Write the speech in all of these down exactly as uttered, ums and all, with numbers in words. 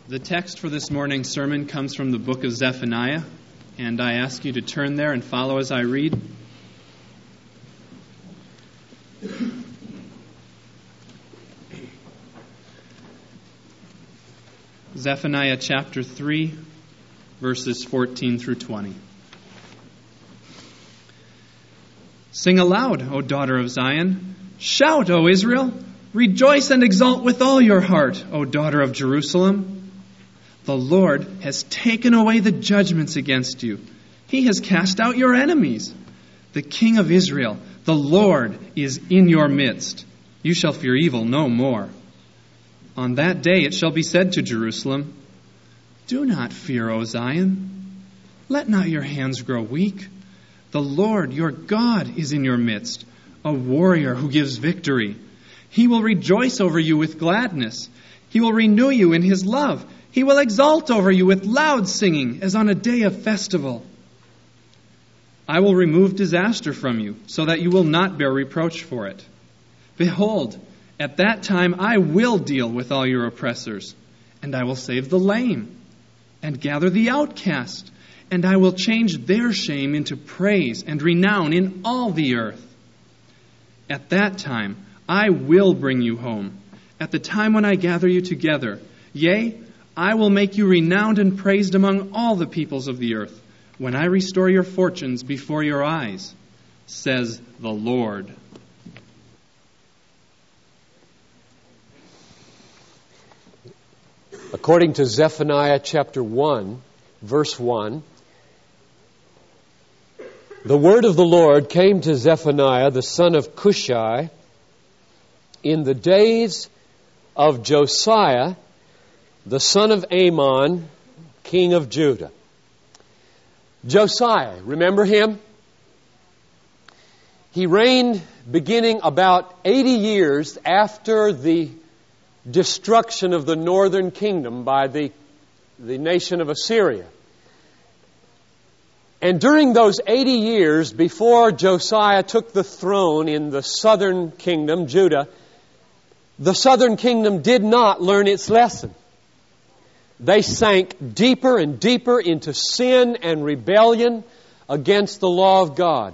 The text for this morning's sermon comes from the book of Zephaniah, and I ask you to turn there and follow as I read. Zephaniah chapter three, verses fourteen through twenty. Sing aloud, O daughter of Zion. Shout, O Israel. Rejoice and exult with all your heart, O daughter of Jerusalem. The Lord has taken away the judgments against you. He has cast out your enemies. The King of Israel, the Lord, is in your midst. You shall fear evil no more. On that day it shall be said to Jerusalem, do not fear, O Zion. Let not your hands grow weak. The Lord, your God, is in your midst, a warrior who gives victory. He will rejoice over you with gladness. He will renew you in his love. He will exult over you with loud singing, as on a day of festival. I will remove disaster from you, so that you will not bear reproach for it. Behold, at that time I will deal with all your oppressors, and I will save the lame, and gather the outcast, and I will change their shame into praise and renown in all the earth. At that time I will bring you home, at the time when I gather you together. Yea, I will make you renowned and praised among all the peoples of the earth, when I restore your fortunes before your eyes, says the Lord. According to Zephaniah chapter one, verse one, the word of the Lord came to Zephaniah, the son of Cushai, in the days of Josiah, the son of Amon, king of Judah. Josiah, remember him? He reigned beginning about eighty years after the destruction of the northern kingdom by the, the nation of Assyria. And during those eighty years before Josiah took the throne in the southern kingdom, Judah, the southern kingdom did not learn its lesson. They sank deeper and deeper into sin and rebellion against the law of God.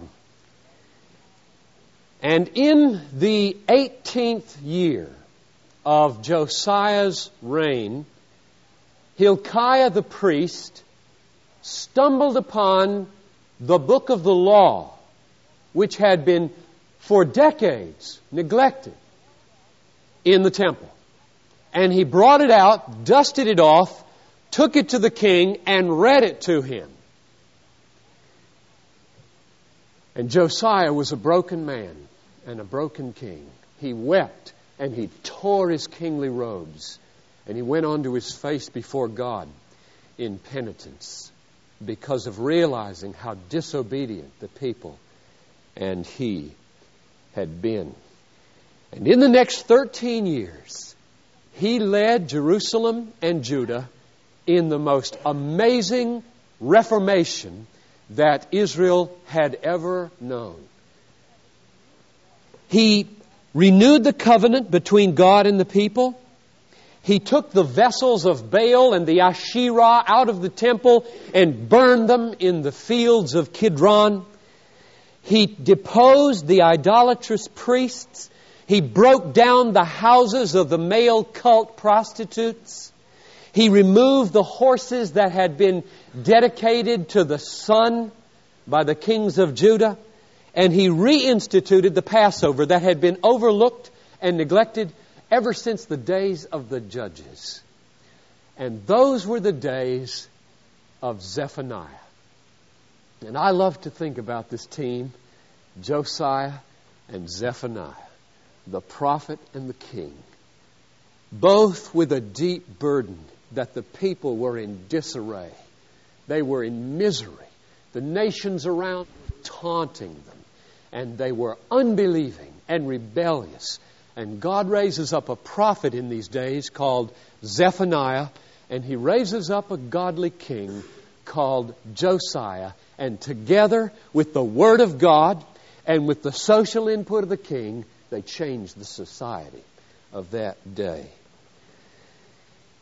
And in the eighteenth year of Josiah's reign, Hilkiah the priest stumbled upon the book of the law, which had been for decades neglected in the temple. And he brought it out, dusted it off, took it to the king, and read it to him. And Josiah was a broken man and a broken king. He wept and he tore his kingly robes. And he went on to his face before God in penitence because of realizing how disobedient the people and he had been. And in the next thirteen years, he led Jerusalem and Judah in the most amazing reformation that Israel had ever known. He renewed the covenant between God and the people. He took the vessels of Baal and the Asherah out of the temple and burned them in the fields of Kidron. He deposed the idolatrous priests. He broke down the houses of the male cult prostitutes. He removed the horses that had been dedicated to the sun by the kings of Judah. And he reinstituted the Passover that had been overlooked and neglected ever since the days of the judges. And those were the days of Zephaniah. And I love to think about this team, Josiah and Zephaniah, the prophet and the king, both with a deep burden that the people were in disarray. They were in misery. The nations around were taunting them, and they were unbelieving and rebellious. And God raises up a prophet in these days called Zephaniah, and he raises up a godly king called Josiah. And together with the Word of God and with the social input of the king, they changed the society of that day.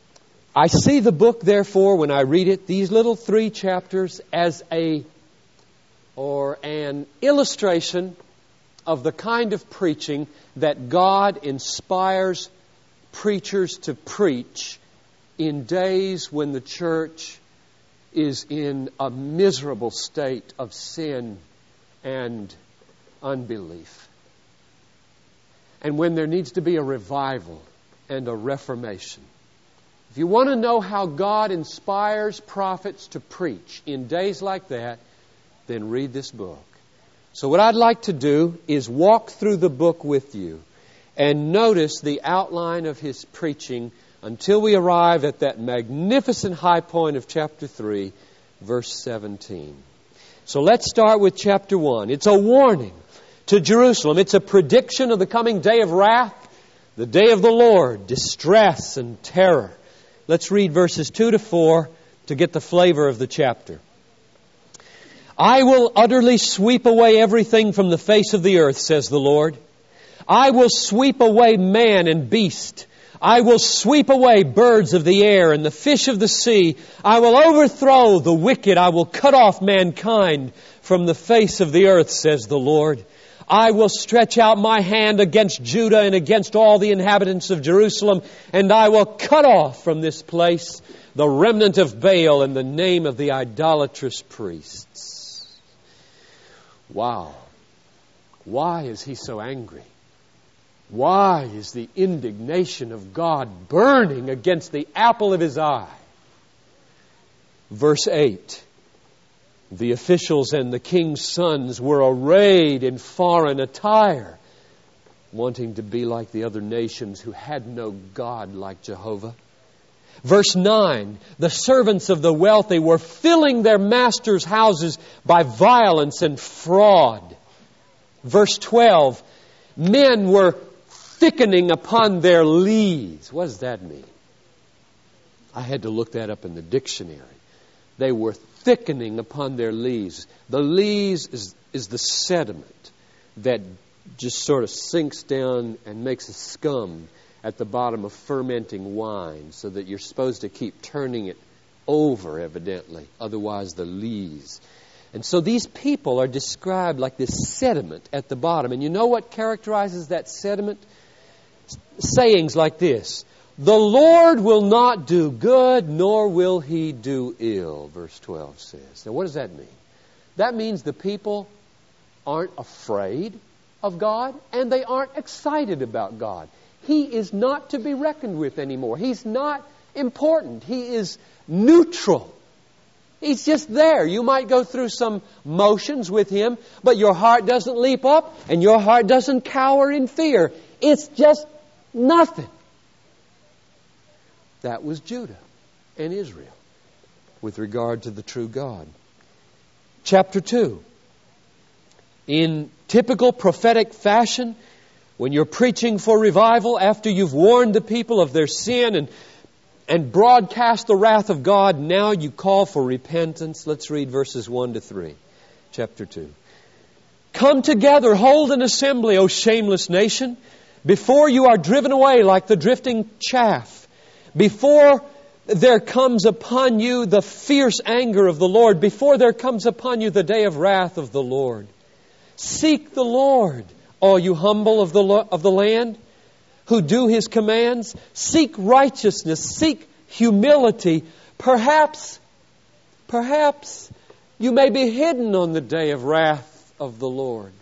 I see the book, therefore, when I read it, these little three chapters, as a or an illustration of the kind of preaching that God inspires preachers to preach in days when the church is in a miserable state of sin and unbelief. And when there needs to be a revival and a reformation. If you want to know how God inspires prophets to preach in days like that, then read this book. So what I'd like to do is walk through the book with you and notice the outline of his preaching until we arrive at that magnificent high point of chapter three, verse seventeen. So let's start with chapter one. It's a warning to Jerusalem. It's a prediction of the coming day of wrath, the day of the Lord, distress and terror. Let's read verses two to four to get the flavor of the chapter. I will utterly sweep away everything from the face of the earth, says the Lord. I will sweep away man and beast. I will sweep away birds of the air and the fish of the sea. I will overthrow the wicked. I will cut off mankind from the face of the earth, says the Lord. I will stretch out my hand against Judah and against all the inhabitants of Jerusalem, and I will cut off from this place the remnant of Baal and the name of the idolatrous priests. Wow. Why is he so angry? Why is the indignation of God burning against the apple of his eye? Verse eight. The officials and the king's sons were arrayed in foreign attire, wanting to be like the other nations who had no God like Jehovah. Verse nine, the servants of the wealthy were filling their masters' houses by violence and fraud. Verse twelve, men were thickening upon their lees. What does that mean? I had to look that up in the dictionary. They were thickening upon their lees. The lees is, is the sediment that just sort of sinks down and makes a scum at the bottom of fermenting wine, so that you're supposed to keep turning it over, evidently. Otherwise, the lees. And so these people are described like this sediment at the bottom. And you know what characterizes that sediment? Sayings like this. The Lord will not do good, nor will He do ill, verse twelve says. Now, what does that mean? That means the people aren't afraid of God, and they aren't excited about God. He is not to be reckoned with anymore. He's not important. He is neutral. He's just there. You might go through some motions with Him, but your heart doesn't leap up and your heart doesn't cower in fear. It's just nothing. That was Judah and Israel with regard to the true God. Chapter two. In typical prophetic fashion, when you're preaching for revival, after you've warned the people of their sin and, and broadcast the wrath of God, now you call for repentance. Let's read verses one to three, chapter two. Come together, hold an assembly, O shameless nation, before you are driven away like the drifting chaff, before there comes upon you the fierce anger of the Lord, before there comes upon you the day of wrath of the Lord. Seek the Lord, all you humble of the of the land, who do His commands. Seek righteousness, seek humility. Perhaps, perhaps you may be hidden on the day of wrath of the Lord.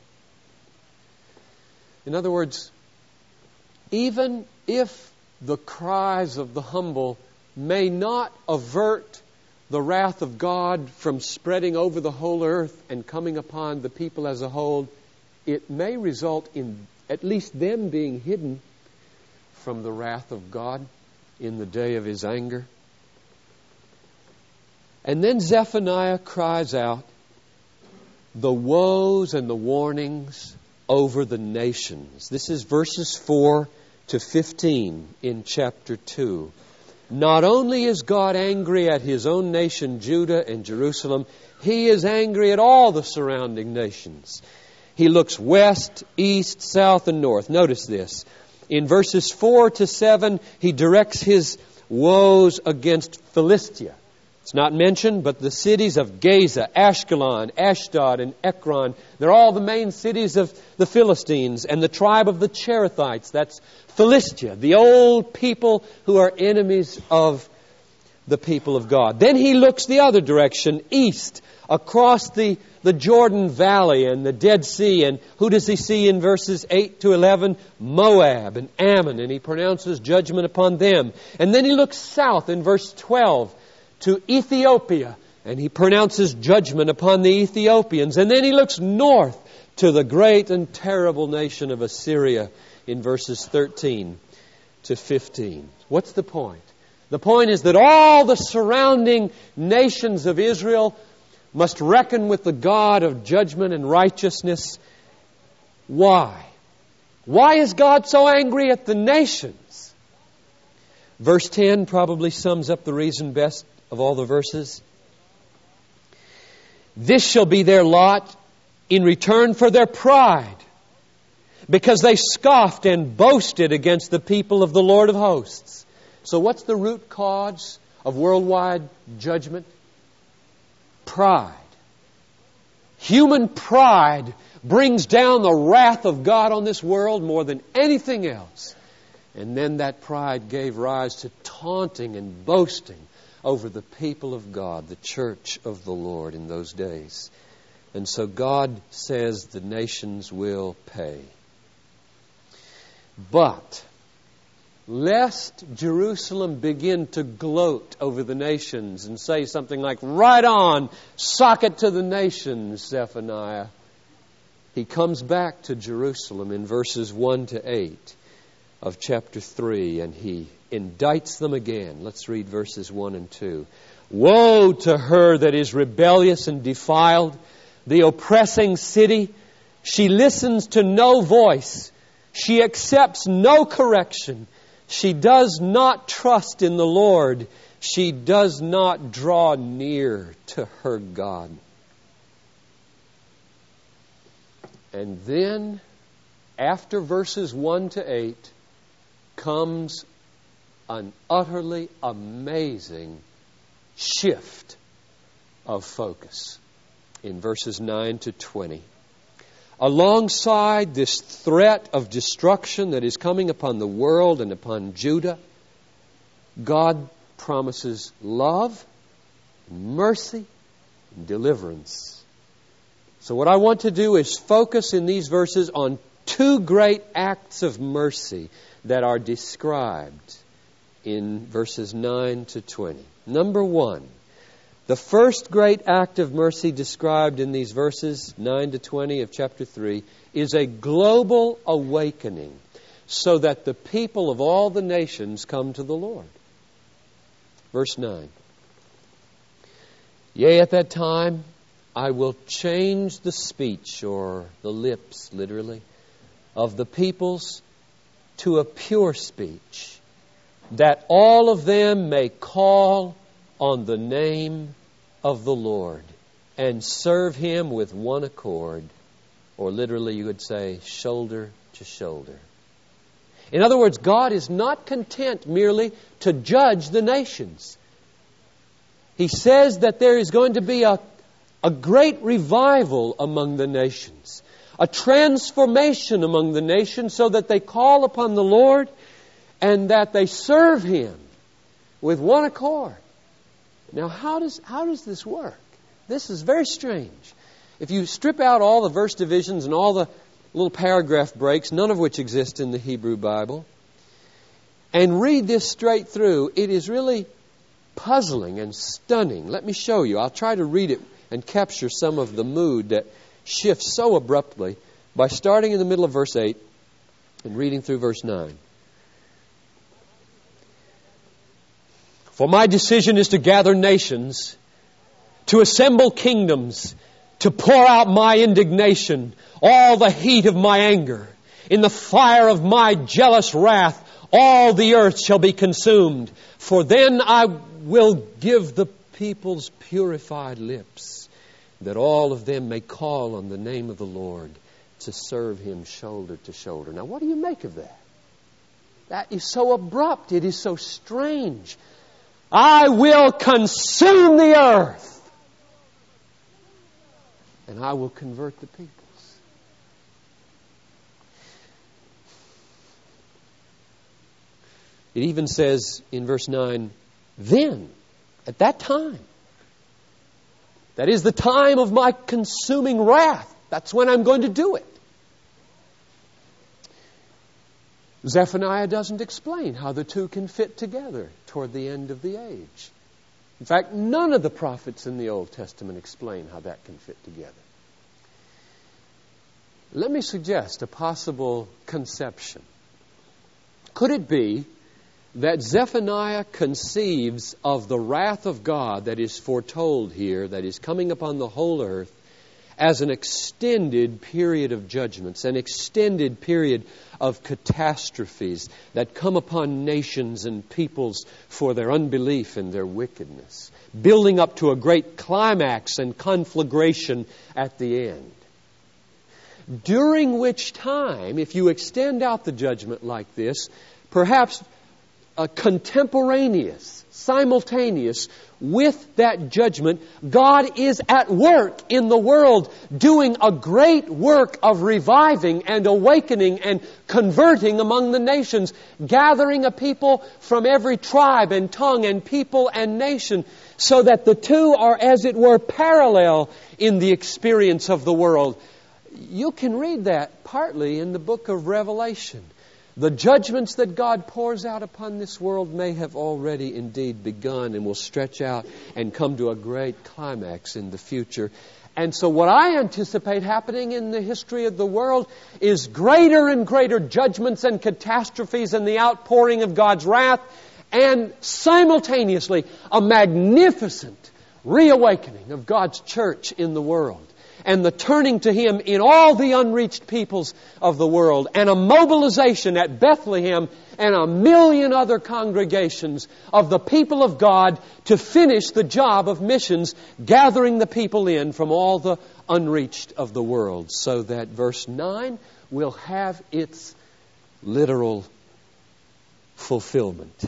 In other words, even if the cries of the humble may not avert the wrath of God from spreading over the whole earth and coming upon the people as a whole, it may result in at least them being hidden from the wrath of God in the day of His anger. And then Zephaniah cries out the woes and the warnings over the nations. This is verses four to fifteen in chapter two. Not only is God angry at His own nation, Judah and Jerusalem, He is angry at all the surrounding nations. He looks west, east, south, and north. Notice this. In verses four to seven, He directs His woes against Philistia. It's not mentioned, but the cities of Gaza, Ashkelon, Ashdod, and Ekron, they're all the main cities of the Philistines, and the tribe of the Cherethites, that's Philistia, the old people who are enemies of the people of God. Then he looks the other direction, east, across the, the Jordan Valley and the Dead Sea, and who does he see in verses eight to eleven? Moab and Ammon, and he pronounces judgment upon them. And then he looks south in verse twelve, to Ethiopia, and he pronounces judgment upon the Ethiopians. And then he looks north to the great and terrible nation of Assyria in verses thirteen to fifteen. What's the point? The point is that all the surrounding nations of Israel must reckon with the God of judgment and righteousness. Why? Why is God so angry at the nations? Verse ten probably sums up the reason best of all the verses. This shall be their lot in return for their pride, because they scoffed and boasted against the people of the Lord of hosts. So what's the root cause of worldwide judgment? Pride. Human pride brings down the wrath of God on this world more than anything else. And then that pride gave rise to taunting and boasting over the people of God, the church of the Lord in those days. And so God says the nations will pay. But lest Jerusalem begin to gloat over the nations and say something like, right on, sock it to the nations, Zephaniah, he comes back to Jerusalem in verses one to eight of chapter three, and he indicts them again. Let's read verses one and two. Woe to her that is rebellious and defiled, the oppressing city. She listens to no voice. She accepts no correction. She does not trust in the Lord. She does not draw near to her God. And then, after verses one to eight, comes an utterly amazing shift of focus in verses nine to twenty. Alongside this threat of destruction that is coming upon the world and upon Judah, God promises love, mercy, and deliverance. So what I want to do is focus in these verses on two great acts of mercy that are described in verses nine to twenty. Number one, the first great act of mercy described in these verses nine to twenty of chapter three is a global awakening so that the people of all the nations come to the Lord. Verse nine. Yea, at that time I will change the speech, or the lips, literally, of the peoples to a pure speech, that all of them may call on the name of the Lord and serve Him with one accord, or literally you would say shoulder to shoulder. In other words, God is not content merely to judge the nations. He says that there is going to be a, a great revival among the nations, a transformation among the nations so that they call upon the Lord and that they serve Him with one accord. Now, how does how does this work? This is very strange. If you strip out all the verse divisions and all the little paragraph breaks, none of which exist in the Hebrew Bible, and read this straight through, it is really puzzling and stunning. Let me show you. I'll try to read it and capture some of the mood that shifts so abruptly by starting in the middle of verse eight and reading through verse nine. For my decision is to gather nations, to assemble kingdoms, to pour out my indignation, all the heat of my anger. In the fire of my jealous wrath, all the earth shall be consumed. For then I will give the peoples purified lips, that all of them may call on the name of the Lord to serve Him shoulder to shoulder. Now, what do you make of that? That is so abrupt. It is so strange. I will consume the earth, and I will convert the peoples. It even says in verse nine, then, at that time, that is the time of my consuming wrath. That's when I'm going to do it. Zephaniah doesn't explain how the two can fit together toward the end of the age. In fact, none of the prophets in the Old Testament explain how that can fit together. Let me suggest a possible conception. Could it be that Zephaniah conceives of the wrath of God that is foretold here, that is coming upon the whole earth, as an extended period of judgments, an extended period of catastrophes that come upon nations and peoples for their unbelief and their wickedness, building up to a great climax and conflagration at the end. During which time, if you extend out the judgment like this, perhaps a contemporaneous, simultaneous with that judgment, God is at work in the world doing a great work of reviving and awakening and converting among the nations, gathering a people from every tribe and tongue and people and nation, so that the two are, as it were, parallel in the experience of the world. You can read that partly in the book of Revelation. The judgments that God pours out upon this world may have already indeed begun and will stretch out and come to a great climax in the future. And so what I anticipate happening in the history of the world is greater and greater judgments and catastrophes and the outpouring of God's wrath, and simultaneously a magnificent reawakening of God's church in the world, and the turning to Him in all the unreached peoples of the world, and a mobilization at Bethlehem and a million other congregations of the people of God to finish the job of missions, gathering the people in from all the unreached of the world, so that verse nine will have its literal fulfillment.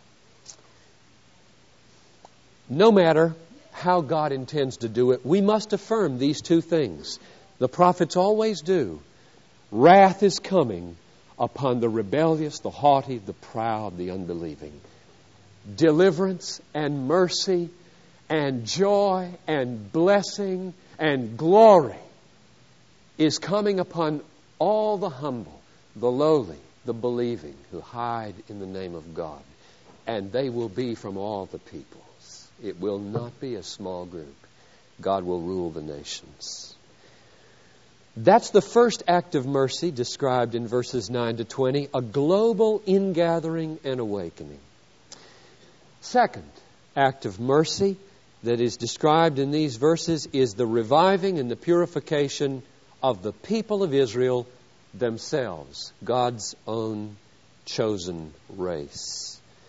No matter how God intends to do it, we must affirm these two things. The prophets always do. Wrath is coming upon the rebellious, the haughty, the proud, the unbelieving. Deliverance and mercy and joy and blessing and glory is coming upon all the humble, the lowly, the believing, who hide in the name of God. And they will be from all the people. It will not be a small group. God will rule the nations. That's the first act of mercy described in verses nine to twenty, a global ingathering and awakening. Second act of mercy that is described in these verses is the reviving and the purification of the people of Israel themselves, God's own chosen race.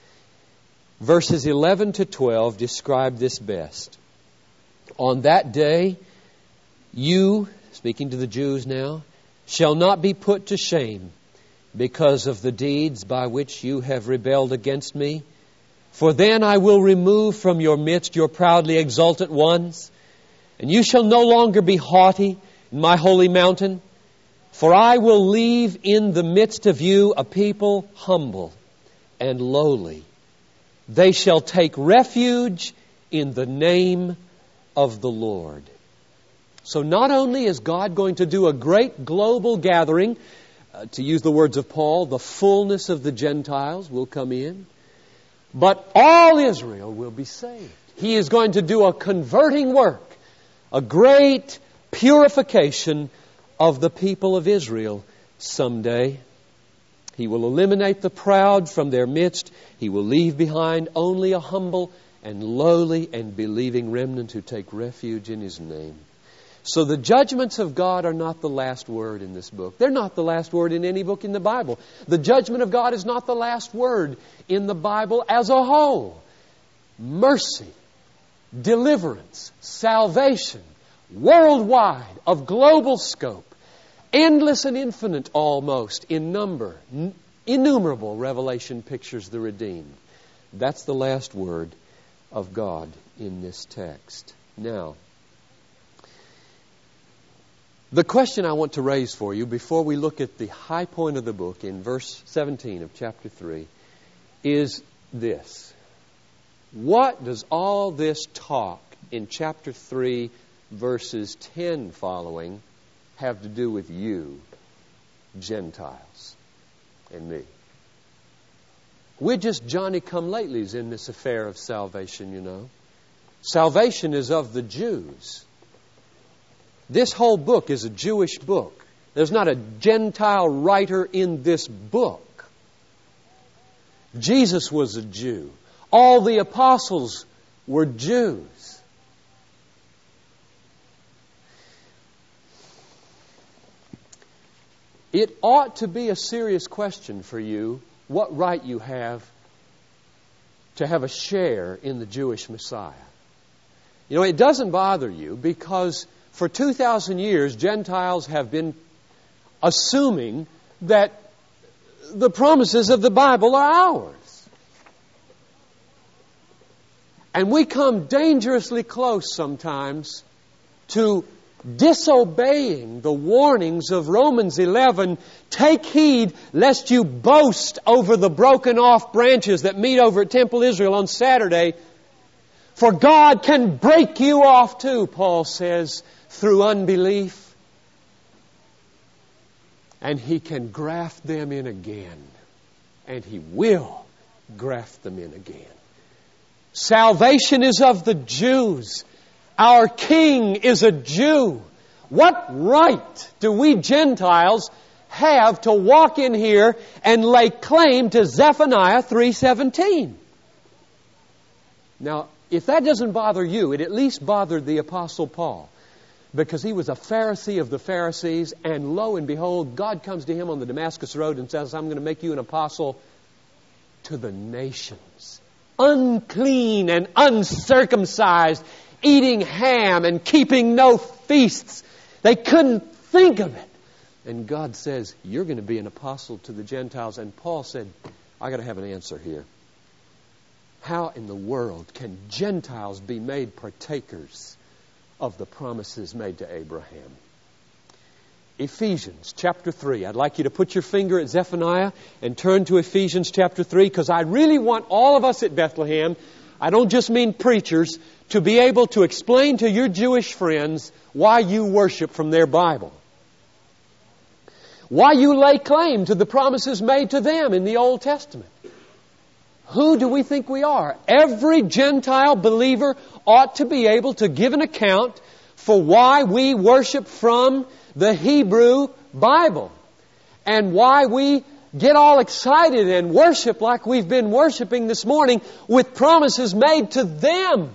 Verses eleven to twelve describe this best. On that day, you, speaking to the Jews now, shall not be put to shame because of the deeds by which you have rebelled against me. For then I will remove from your midst your proudly exultant ones, and you shall no longer be haughty in my holy mountain. For I will leave in the midst of you a people humble and lowly. They shall take refuge in the name of the Lord. So not only is God going to do a great global gathering, uh, to use the words of Paul, the fullness of the Gentiles will come in, but all Israel will be saved. He is going to do a converting work, a great purification of the people of Israel someday. He will eliminate the proud from their midst. He will leave behind only a humble and lowly and believing remnant who take refuge in His name. So the judgments of God are not the last word in this book. They're not the last word in any book in the Bible. The judgment of God is not the last word in the Bible as a whole. Mercy, deliverance, salvation, worldwide, of global scope, endless and infinite almost in number, innumerable Revelation pictures the redeemed. That's the last word of God in this text. Now, the question I want to raise for you before we look at the high point of the book in verse seventeen of chapter three is this. What does all this talk in chapter three, verses ten following, have to do with you, Gentiles, and me? We're just Johnny-come-latelys in this affair of salvation, you know. Salvation is of the Jews. This whole book is a Jewish book. There's not a Gentile writer in this book. Jesus was a Jew. All the apostles were Jews. It ought to be a serious question for you what right you have to have a share in the Jewish Messiah. You know, it doesn't bother you because for two thousand years, Gentiles have been assuming that the promises of the Bible are ours. And we come dangerously close sometimes to disobeying the warnings of Romans eleven. Take heed lest you boast over the broken off branches that meet over at Temple Israel on Saturday. For God can break you off too, Paul says, through unbelief. And He can graft them in again. And He will graft them in again. Salvation is of the Jews. Our King is a Jew. What right do we Gentiles have to walk in here and lay claim to Zephaniah three seventeen? Now, if that doesn't bother you, it at least bothered the Apostle Paul, because he was a Pharisee of the Pharisees, and lo and behold, God comes to him on the Damascus Road and says, I'm going to make you an apostle to the nations. Unclean and uncircumcised, eating ham and keeping no feasts. They couldn't think of it. And God says, you're going to be an apostle to the Gentiles. And Paul said, I got to have an answer here. How in the world can Gentiles be made partakers of the promises made to Abraham? Ephesians chapter three. I'd like you to put your finger at Zephaniah and turn to Ephesians chapter three, because I really want all of us at Bethlehem, I don't just mean preachers, to be able to explain to your Jewish friends why you worship from their Bible. Why you lay claim to the promises made to them in the Old Testament. Who do we think we are? Every Gentile believer ought to be able to give an account for why we worship from the Hebrew Bible. And why we get all excited and worship like we've been worshiping this morning with promises made to them.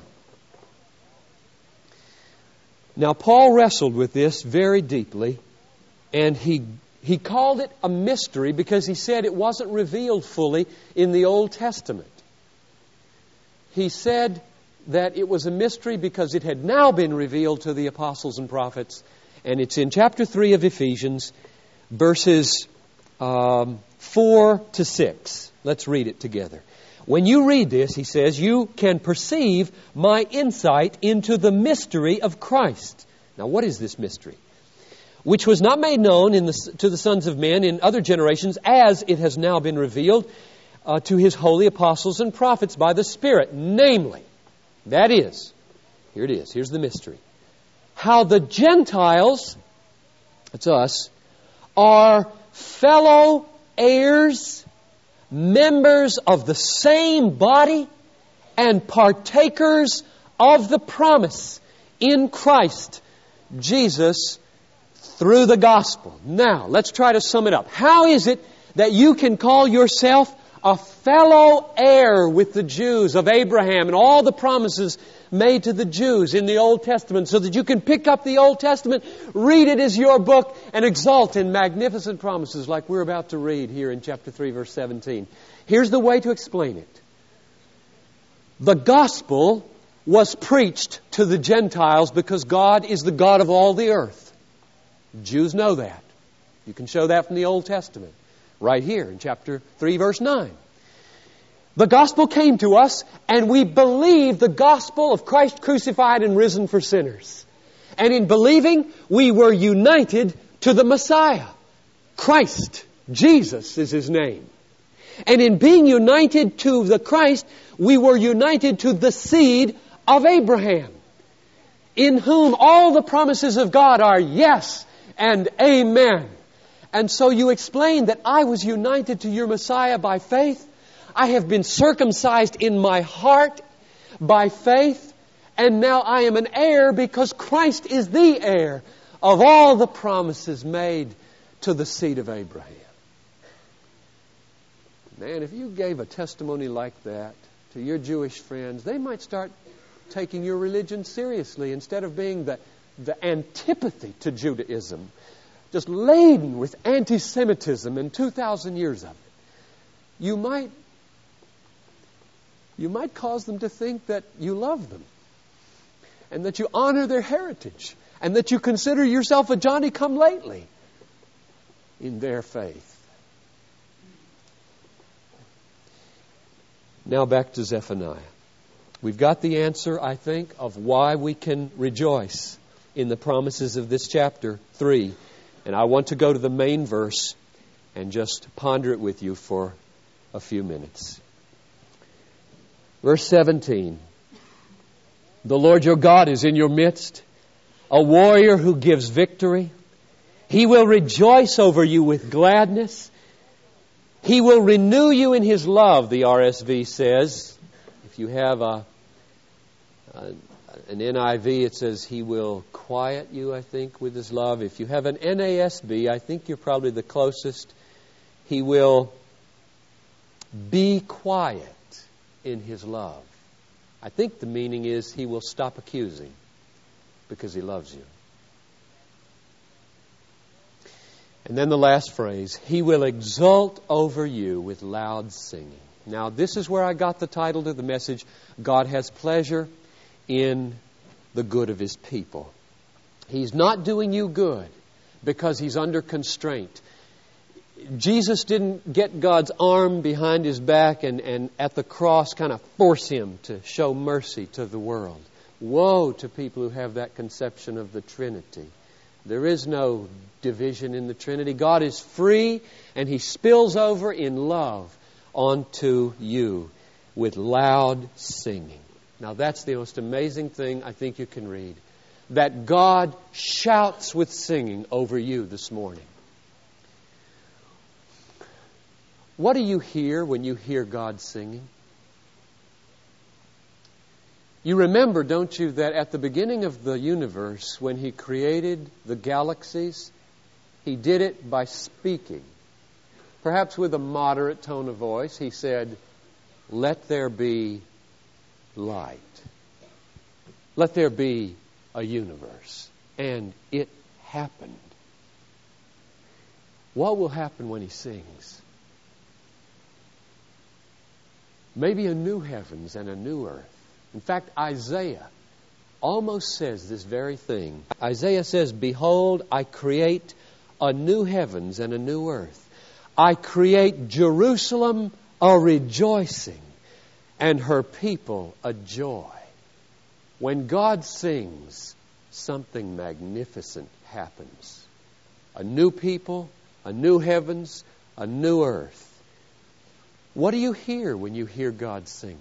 Now, Paul wrestled with this very deeply, and he he called it a mystery because he said it wasn't revealed fully in the Old Testament. He said that it was a mystery because it had now been revealed to the apostles and prophets, and it's in chapter three of Ephesians, verses um, four to six. Let's read it together. When you read this, he says, you can perceive my insight into the mystery of Christ. Now, what is this mystery? Which was not made known in the, to the sons of men in other generations, as it has now been revealed uh, to His holy apostles and prophets by the Spirit. Namely, that is, here it is, here's the mystery. How the Gentiles, that's us, are fellow heirs, members of the same body, and partakers of the promise in Christ Jesus through the gospel. Now, let's try to sum it up. How is it that you can call yourself a fellow heir with the Jews of Abraham and all the promises made to the Jews in the Old Testament, so that you can pick up the Old Testament, read it as your book, and exult in magnificent promises like we're about to read here in chapter three, verse seventeen? Here's the way to explain it. The gospel was preached to the Gentiles because God is the God of all the earth. Jews know that. You can show that from the Old Testament. Right here in chapter three, verse nine. The gospel came to us, and we believe the gospel of Christ crucified and risen for sinners. And in believing, we were united to the Messiah. Christ, Jesus is His name. And in being united to the Christ, we were united to the seed of Abraham, in whom all the promises of God are yes and amen. And so you explain that I was united to your Messiah by faith. I have been circumcised in my heart by faith. And now I am an heir because Christ is the heir of all the promises made to the seed of Abraham. Man, if you gave a testimony like that to your Jewish friends, they might start taking your religion seriously instead of being the, the antipathy to Judaism, just laden with anti-Semitism and two thousand years of it. You might, you might cause them to think that you love them and that you honor their heritage and that you consider yourself a Johnny-come-lately in their faith. Now back to Zephaniah. We've got the answer, I think, of why we can rejoice in the promises of this chapter three. And I want to go to the main verse and just ponder it with you for a few minutes. Verse seventeen. The Lord your God is in your midst, a warrior who gives victory. He will rejoice over you with gladness. He will renew you in His love, the R S V says. If you have a, a, an N I V, it says He will quiet you, I think, with His love. If you have an N A S B, I think you're probably the closest. He will be quiet in His love. I think the meaning is He will stop accusing because He loves you. And then the last phrase, He will exult over you with loud singing. Now, this is where I got the title to the message, God has pleasure in the good of His people. He's not doing you good because He's under constraint. Jesus didn't get God's arm behind His back and, and at the cross kind of force Him to show mercy to the world. Woe to people who have that conception of the Trinity. There is no division in the Trinity. God is free and He spills over in love onto you with loud singing. Now that's the most amazing thing I think you can read. That God shouts with singing over you this morning. What do you hear when you hear God singing? You remember, don't you, that at the beginning of the universe, when He created the galaxies, He did it by speaking. Perhaps with a moderate tone of voice, He said, "Let there be light. Let there be a universe." And it happened. What will happen when He sings? Maybe a new heavens and a new earth. In fact, Isaiah almost says this very thing. Isaiah says, "Behold, I create a new heavens and a new earth. I create Jerusalem a rejoicing and her people a joy." When God sings, something magnificent happens. A new people, a new heavens, a new earth. What do you hear when you hear God singing?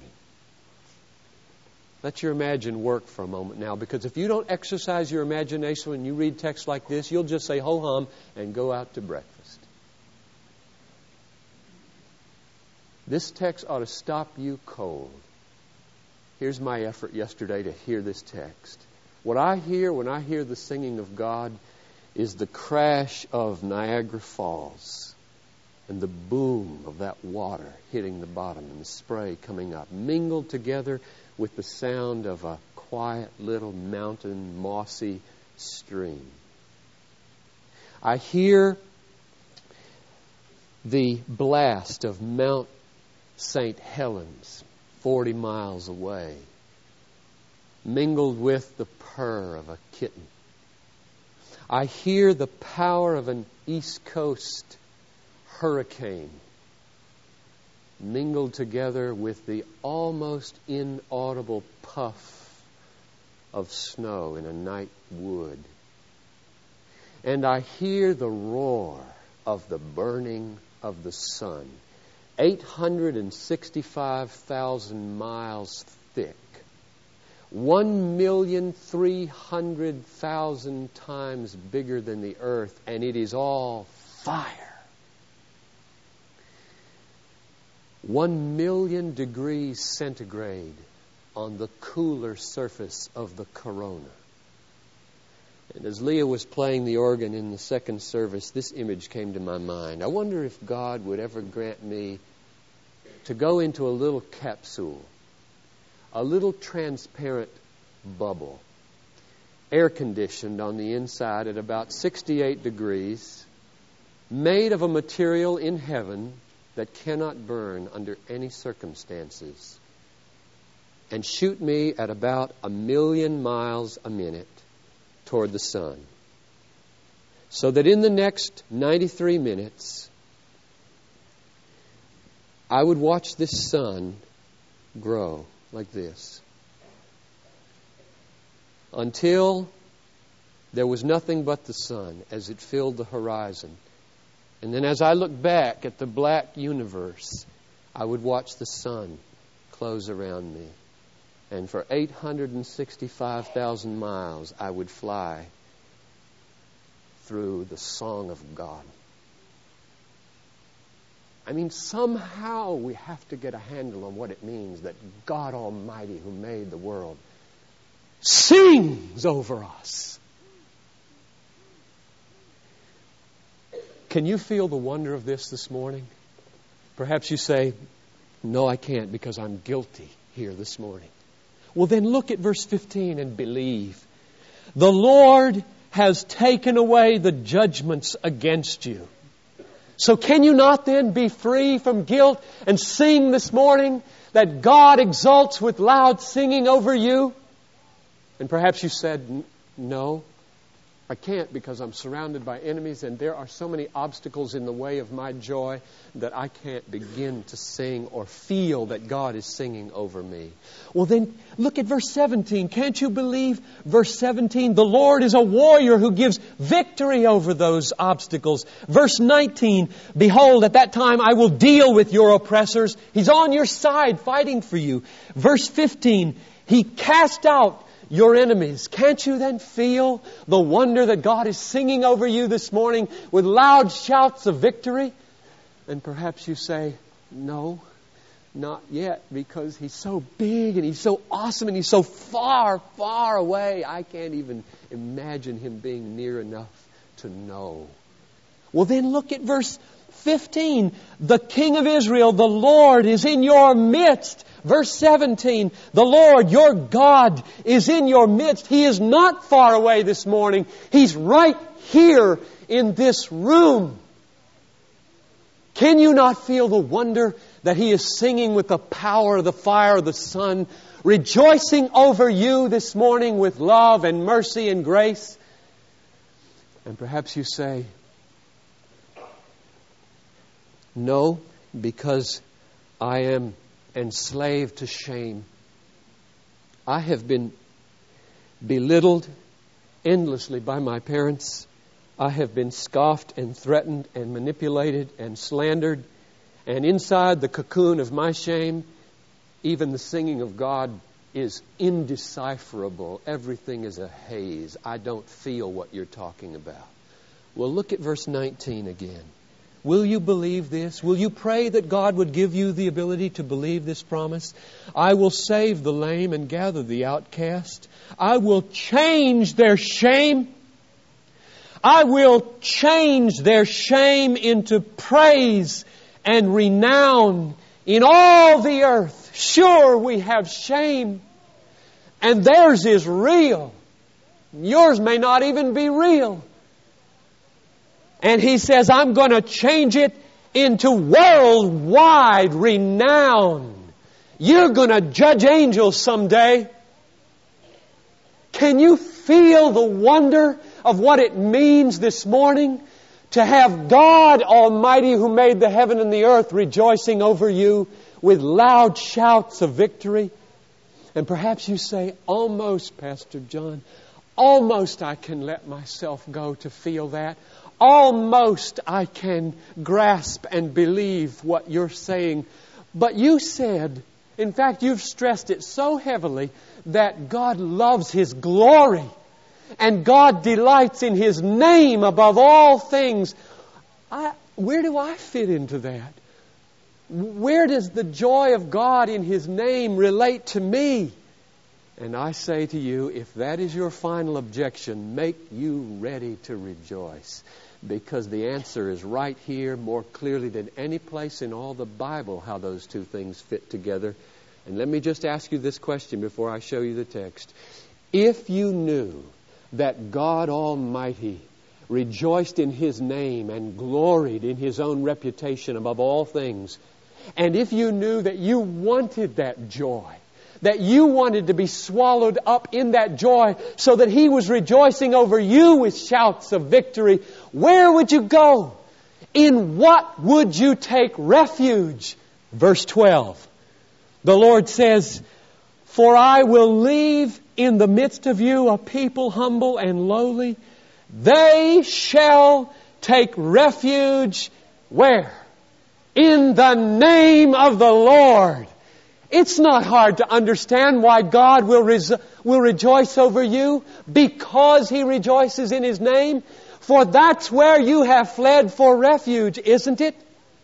Let your imagination work for a moment now, because if you don't exercise your imagination when you read texts like this, you'll just say ho-hum and go out to breakfast. This text ought to stop you cold. Here's my effort yesterday to hear this text. What I hear when I hear the singing of God is the crash of Niagara Falls and the boom of that water hitting the bottom and the spray coming up, mingled together with the sound of a quiet little mountain, mossy stream. I hear the blast of Mount Saint Helens, forty miles away, mingled with the purr of a kitten. I hear the power of an East Coast hurricane mingled together with the almost inaudible puff of snow in a night wood. And I hear the roar of the burning of the sun, eight hundred sixty-five thousand miles thick, one million three hundred thousand times bigger than the earth, and it is all fire. One million degrees centigrade on the cooler surface of the corona. And as Leah was playing the organ in the second service, this image came to my mind. I wonder if God would ever grant me to go into a little capsule, a little transparent bubble, air-conditioned on the inside at about sixty-eight degrees, made of a material in heaven that cannot burn under any circumstances, and shoot me at about a million miles a minute toward the sun, so that in the next ninety-three minutes I would watch this sun grow like this until there was nothing but the sun as it filled the horizon. And then as I look back at the black universe, I would watch the sun close around me. And for eight hundred sixty-five thousand miles, I would fly through the song of God. I mean, somehow we have to get a handle on what it means that God Almighty, who made the world, sings over us. Can you feel the wonder of this this morning? Perhaps you say, no, I can't because I'm guilty here this morning. Well, then look at verse fifteen and believe. The Lord has taken away the judgments against you. So can you not then be free from guilt and sing this morning that God exalts with loud singing over you? And perhaps you said, no, I can't because I'm surrounded by enemies and there are so many obstacles in the way of my joy that I can't begin to sing or feel that God is singing over me. Well then, look at verse seventeen. Can't you believe verse seventeen? The Lord is a warrior who gives victory over those obstacles. Verse nineteen, behold, at that time I will deal with your oppressors. He's on your side fighting for you. Verse fifteen, He cast out your enemies. Can't you then feel the wonder that God is singing over you this morning with loud shouts of victory? And perhaps you say, no, not yet, because He's so big and He's so awesome and He's so far, far away. I can't even imagine Him being near enough to know. Well, then look at verse fifteen. The King of Israel, the Lord, is in your midst. Verse seventeen, the Lord, your God, is in your midst. He is not far away this morning. He's right here in this room. Can you not feel the wonder that He is singing with the power of the fire of the sun, rejoicing over you this morning with love and mercy and grace? And perhaps you say, no, because I am enslaved to shame. I have been belittled endlessly by my parents. I have been scoffed and threatened and manipulated and slandered. And inside the cocoon of my shame, even the singing of God is indecipherable. Everything is a haze. I don't feel what you're talking about. Well, look at verse nineteen again. Will you believe this? Will you pray that God would give you the ability to believe this promise? I will save the lame and gather the outcast. I will change their shame. I will change their shame into praise and renown in all the earth. Sure, we have shame, and theirs is real. Yours may not even be real. And He says, I'm going to change it into worldwide renown. You're going to judge angels someday. Can you feel the wonder of what it means this morning To have God Almighty, who made the heaven and the earth, rejoicing over you with loud shouts of victory. And perhaps you say, almost, Pastor John, almost I can let myself go to feel that. Almost I can grasp and believe what you're saying. But you said, in fact, you've stressed it so heavily that God loves His glory. And God delights in His name above all things. I, where do I fit into that? Where does the joy of God in His name relate to me? And I say to you, if that is your final objection, make you ready to rejoice. Because the answer is right here more clearly than any place in all the Bible how those two things fit together. And let me just ask you this question before I show you the text. If you knew that God Almighty rejoiced in His name and gloried in His own reputation above all things, and if you knew that you wanted that joy, that you wanted to be swallowed up in that joy so that He was rejoicing over you with shouts of victory, where would you go? In what would you take refuge? Verse twelve. The Lord says, for I will leave in the midst of you a people humble and lowly. They shall take refuge where? In the name of the Lord. It's not hard to understand why God will, res- will rejoice over you, because He rejoices in His name. For that's where you have fled for refuge, isn't it?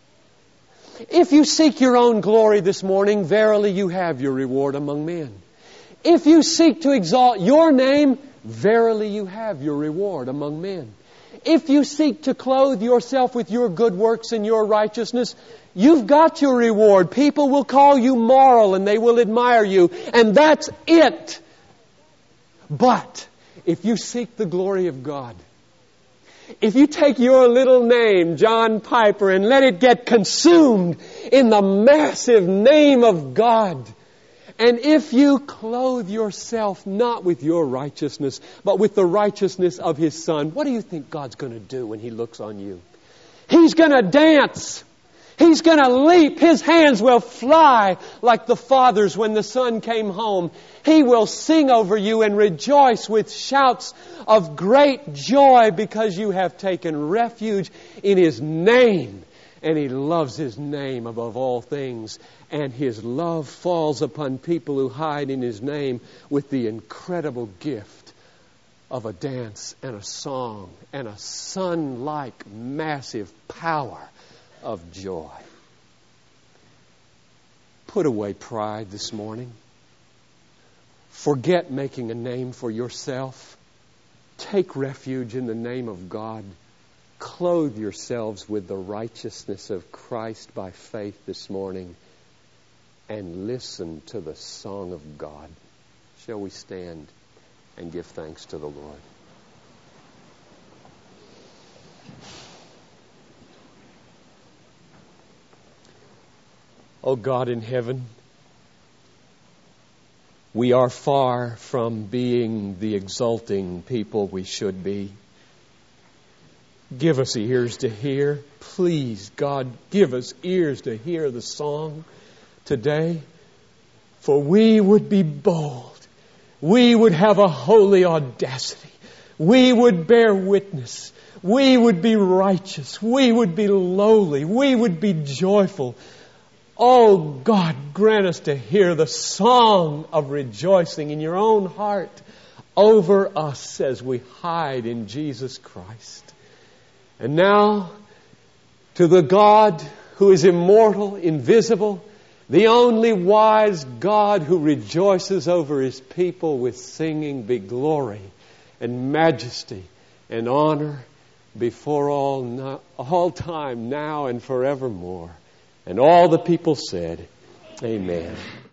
If you seek your own glory this morning, verily you have your reward among men. If you seek to exalt your name, verily you have your reward among men. If you seek to clothe yourself with your good works and your righteousness, you've got your reward. People will call you moral and they will admire you. And that's it. But if you seek the glory of God, if you take your little name, John Piper, and let it get consumed in the massive name of God, and if you clothe yourself not with your righteousness, but with the righteousness of His Son, what do you think God's going to do when He looks on you? He's going to dance. He's going to leap. His hands will fly like the Father's when the Son came home. He will sing over you and rejoice with shouts of great joy because you have taken refuge in His name. And He loves His name above all things. And His love falls upon people who hide in His name with the incredible gift of a dance and a song and a sun-like massive power of joy. Put away pride this morning. Forget making a name for yourself. Take refuge in the name of God. Clothe yourselves with the righteousness of Christ by faith this morning. And listen to the song of God. Shall we stand and give thanks to the Lord? Oh God in heaven, we are far from being the exulting people we should be. Give us ears to hear. Please, God, give us ears to hear the song today. For we would be bold. We would have a holy audacity. We would bear witness. We would be righteous. We would be lowly. We would be joyful. Oh God, grant us to hear the song of rejoicing in your own heart over us as we hide in Jesus Christ. And now, to the God who is immortal, invisible, the only wise God who rejoices over His people with singing, be glory and majesty and honor before all, no, all time, now and forevermore. And all the people said, Amen.